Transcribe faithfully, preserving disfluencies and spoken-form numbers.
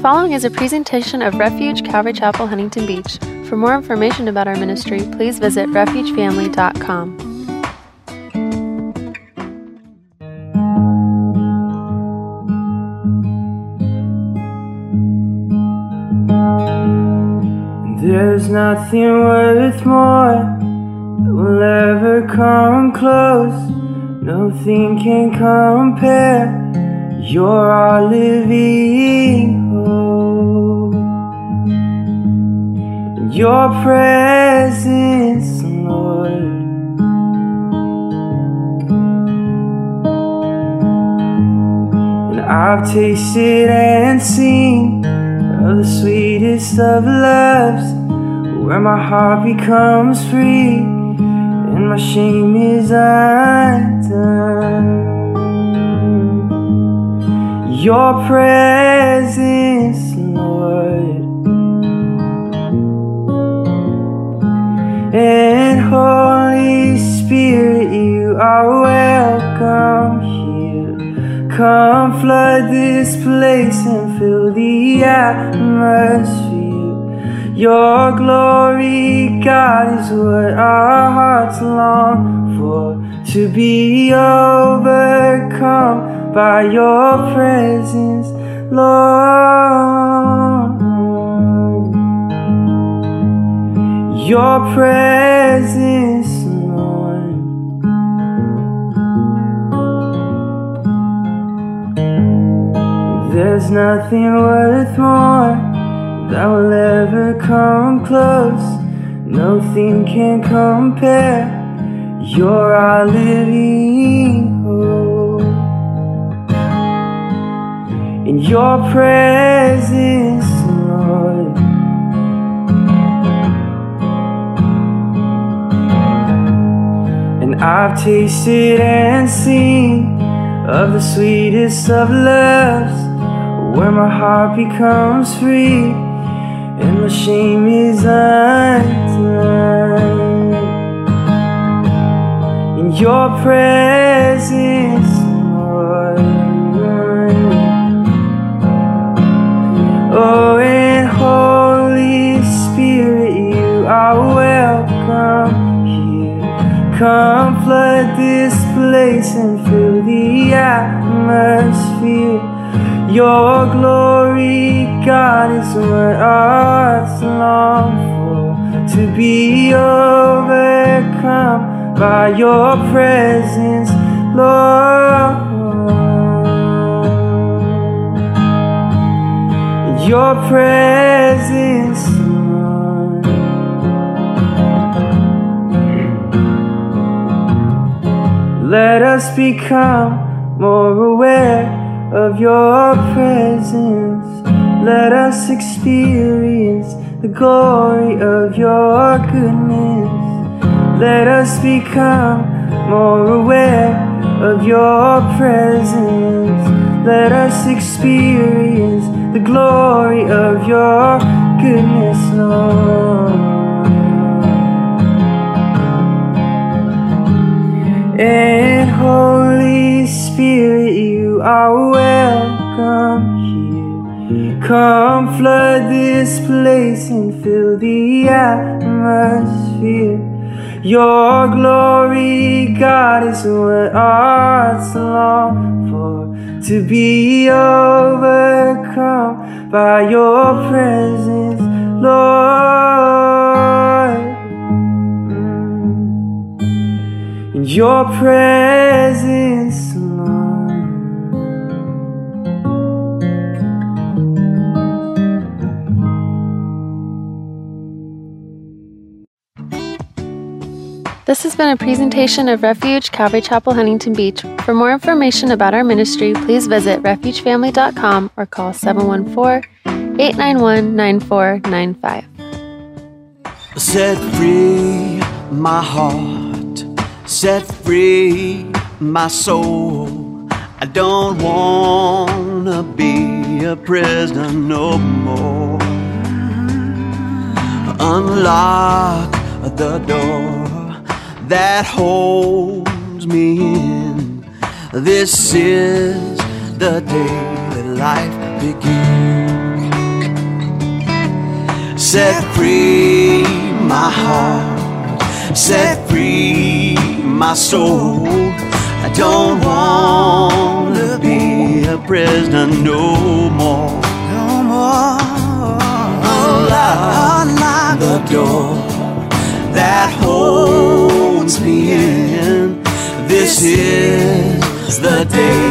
following is a presentation of Refuge Calvary Chapel, Huntington Beach. For more information about our ministry, please visit refuge family dot com. There's nothing worth more that will ever come close. Nothing can compare. You're our living hope. In your presence, Lord, and I've tasted and seen of the sweetest of loves, where my heart becomes free and my shame is undone. Your presence, Lord, and Holy Spirit, you are welcome here. Come flood this place and fill the atmosphere. Your glory, God, is what our hearts long for, to be overcome by your presence, Lord. Your presence, Lord. There's nothing worth more that will ever come close. Nothing can compare. You're our living hope. In your presence, Lord, and I've tasted and seen of the sweetest of loves, where my heart becomes free and my shame is undone. In your presence, Lord, oh, and Holy Spirit, you are welcome here. Come flood this place and fill the atmosphere. Your glory, God, is what our hearts long for, to be overcome by your presence, Lord. Your presence, Lord. Let us become more aware of your presence. Let us experience the glory of your goodness. Let us become more aware of your presence. Let us experience the glory of your goodness, Lord. And Holy Spirit, you are welcome here. Come flood this place and fill the atmosphere. Your glory, God, is what our hearts long for, to be overcome by your presence, Lord. In your presence, Lord. This has been a presentation of Refuge Calvary Chapel, Huntington Beach. For more information about our ministry, please visit refuge family dot com or call seven one four, eight nine one, nine four nine five. Set free my heart, set free my soul. I don't wanna be a prisoner no more. Unlock the door that holds me in. This is the day that life begins. set free my heart, set free my soul. I don't want to be a prisoner no more. No more. Unlock, unlock the door that holds me in. This is the day